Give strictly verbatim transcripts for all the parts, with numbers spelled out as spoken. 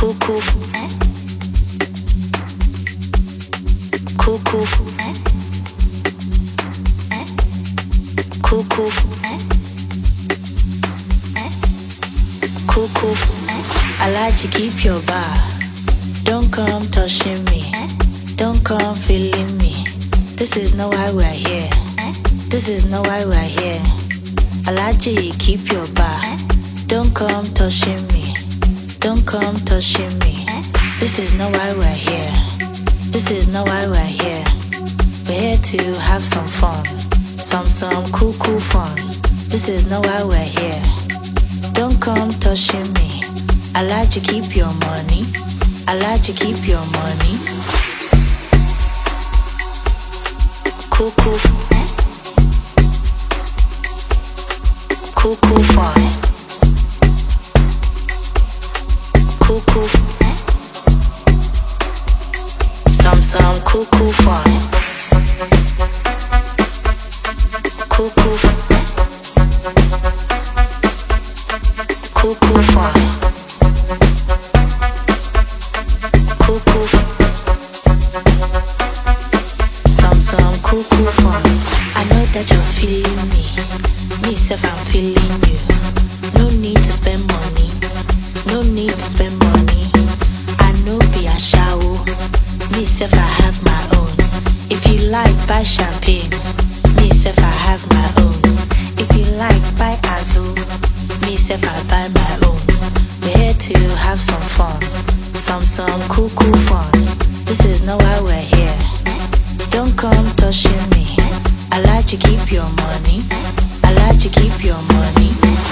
Cuckoo. Cuckoo. Cuckoo. Cuckoo. I like to keep your bar. Don't come touching me. Don't come feeling me. This is not why we're here. This is not why we're here. I like to keep your bar. Don't come touching me. Don't come touching me. This is not why we're here. This is not why we're here. We're here to have some fun. Some, some cool, cool fun. This is not why we're here. Don't come touching me. I like to keep your money. I like to keep your money. Cool, cool. Cool, cool fun. Cool, cool. Some, some cool, cool fun. Cool, cool. Cool, cool fun. Cool, cool. Some, some cool, cool fun. I know that you're feeling me. Me self, I'm feeling you. No need to spend money. No need to spend money. I know be a shower. Me self, I have my own. If you like, buy champagne. Me self, I have my own. If you like, buy Azul. Me self, I buy my own. We're here to have some fun. Some, some cool, cool fun. This is not why we're here. Don't come touching me. I like to keep your money. I like to keep your money.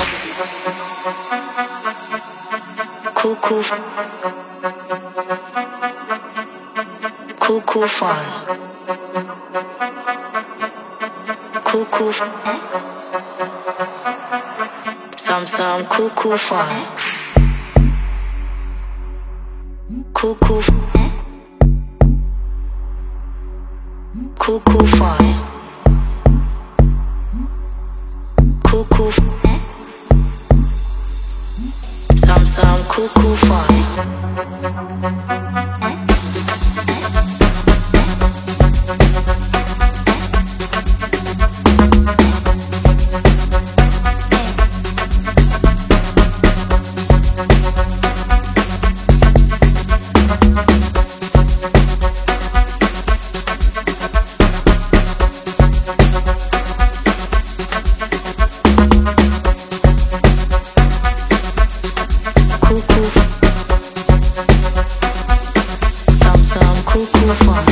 Cool, cool. Cool, cool fun. Cool, cool. Some, some cool, cool fun. Cool, cool. Cool, cool fun. Cool, cool. Some, some cool, cool fun. Cool, cool. Some, some cool, cool fun.